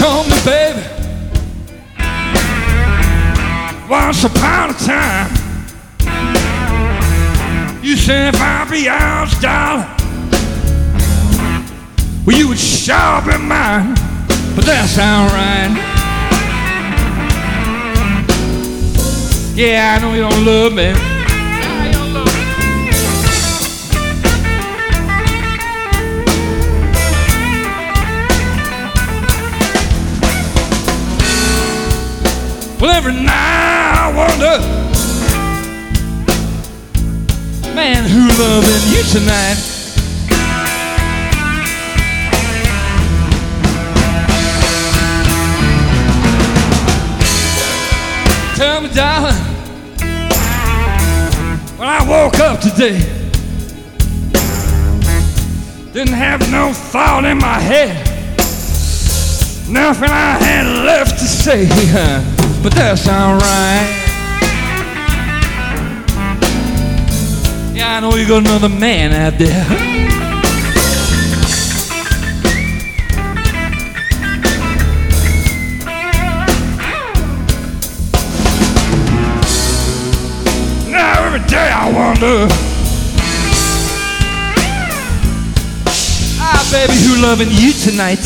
told me, baby, once upon a time, you said if I'd be yours, darling, well, you would sure be mine. But that's alright. Yeah, I know you don't love me. Yeah, you don't love me. Well, every night I wonder, man, who loving you tonight? Tell me, darling, when I woke up today, didn't have no thought in my head, nothing I had left to say, but that's alright. Yeah, I know you got another man out there. Every day I wonder, baby, who loving you tonight?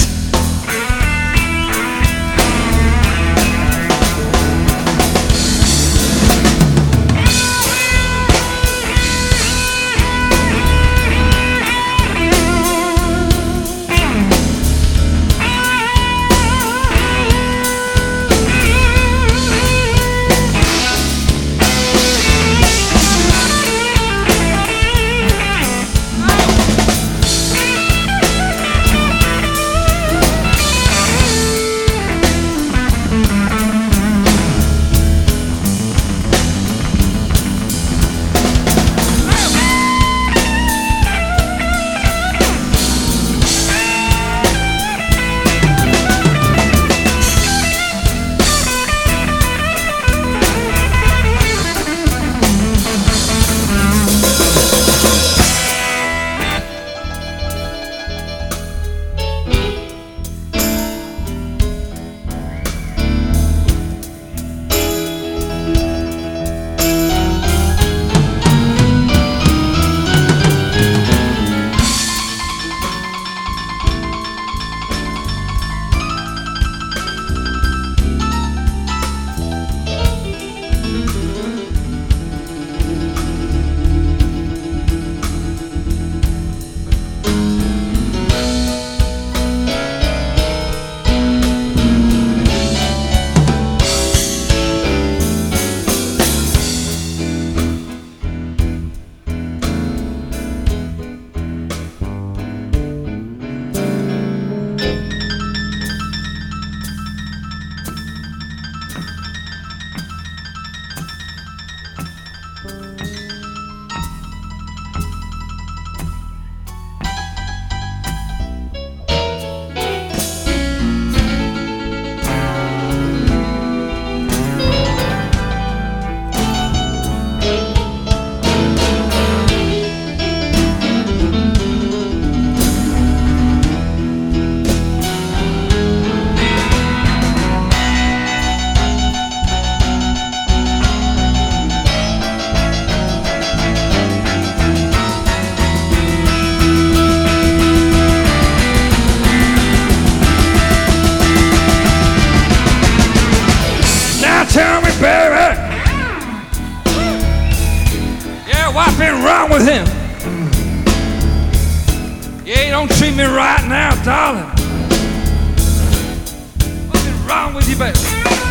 Tell me, baby, yeah, what's been wrong with him? Yeah, he don't treat me right now, darling. What's been wrong with you, baby?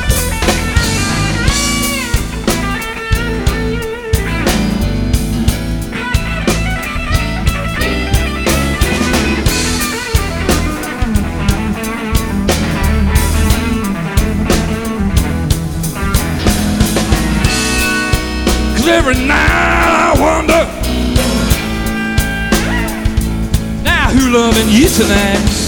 Every night I wonder, now who loving you tonight?